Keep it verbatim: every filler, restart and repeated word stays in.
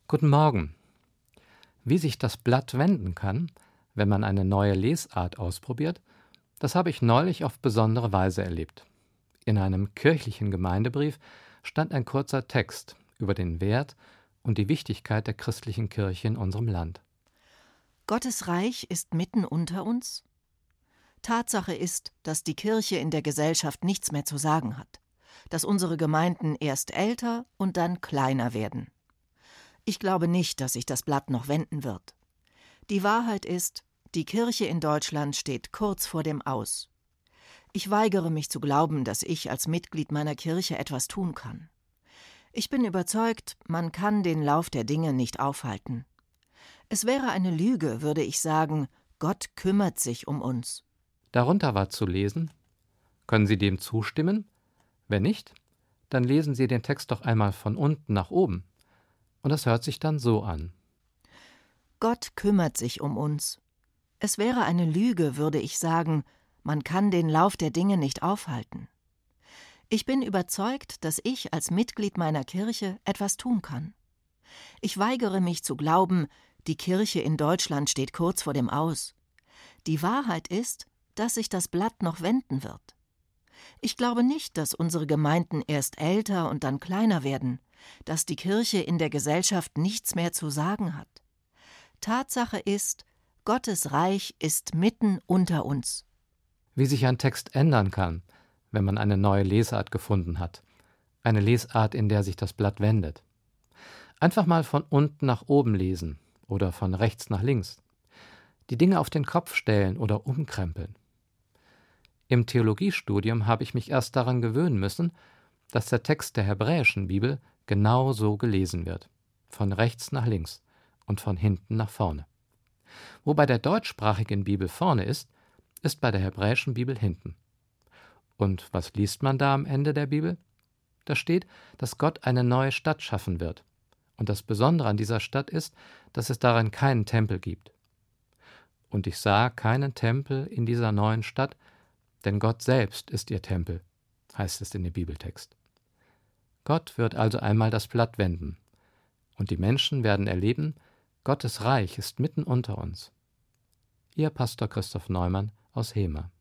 Guten Morgen. Wie sich das Blatt wenden kann, wenn man eine neue Lesart ausprobiert, das habe ich neulich auf besondere Weise erlebt. In einem kirchlichen Gemeindebrief stand ein kurzer Text über den Wert und die Wichtigkeit der christlichen Kirche in unserem Land. Gottes Reich ist mitten unter uns? Tatsache ist, dass die Kirche in der Gesellschaft nichts mehr zu sagen hat, dass unsere Gemeinden erst älter und dann kleiner werden. Ich glaube nicht, dass sich das Blatt noch wenden wird. Die Wahrheit ist, die Kirche in Deutschland steht kurz vor dem Aus. Ich weigere mich zu glauben, dass ich als Mitglied meiner Kirche etwas tun kann. Ich bin überzeugt, man kann den Lauf der Dinge nicht aufhalten. Es wäre eine Lüge, würde ich sagen, Gott kümmert sich um uns. Darunter war zu lesen: Können Sie dem zustimmen? Wenn nicht, dann lesen Sie den Text doch einmal von unten nach oben. Und das hört sich dann so an. Gott kümmert sich um uns. Es wäre eine Lüge, würde ich sagen, man kann den Lauf der Dinge nicht aufhalten. Ich bin überzeugt, dass ich als Mitglied meiner Kirche etwas tun kann. Ich weigere mich zu glauben, die Kirche in Deutschland steht kurz vor dem Aus. Die Wahrheit ist, dass sich das Blatt noch wenden wird. Ich glaube nicht, dass unsere Gemeinden erst älter und dann kleiner werden, dass die Kirche in der Gesellschaft nichts mehr zu sagen hat. Tatsache ist, Gottes Reich ist mitten unter uns. Wie sich ein Text ändern kann, wenn man eine neue Lesart gefunden hat. Eine Lesart, in der sich das Blatt wendet. Einfach mal von unten nach oben lesen oder von rechts nach links. Die Dinge auf den Kopf stellen oder umkrempeln. Im Theologiestudium habe ich mich erst daran gewöhnen müssen, dass der Text der hebräischen Bibel genau so gelesen wird. Von rechts nach links und von hinten nach vorne. Wo bei der deutschsprachigen Bibel vorne ist, ist bei der hebräischen Bibel hinten. Und was liest man da am Ende der Bibel? Da steht, dass Gott eine neue Stadt schaffen wird. Und das Besondere an dieser Stadt ist, dass es darin keinen Tempel gibt. Und ich sah keinen Tempel in dieser neuen Stadt, denn Gott selbst ist ihr Tempel, heißt es in dem Bibeltext. Gott wird also einmal das Blatt wenden. Und die Menschen werden erleben, Gottes Reich ist mitten unter uns. Ihr Pastor Christoph Neumann aus Hemer.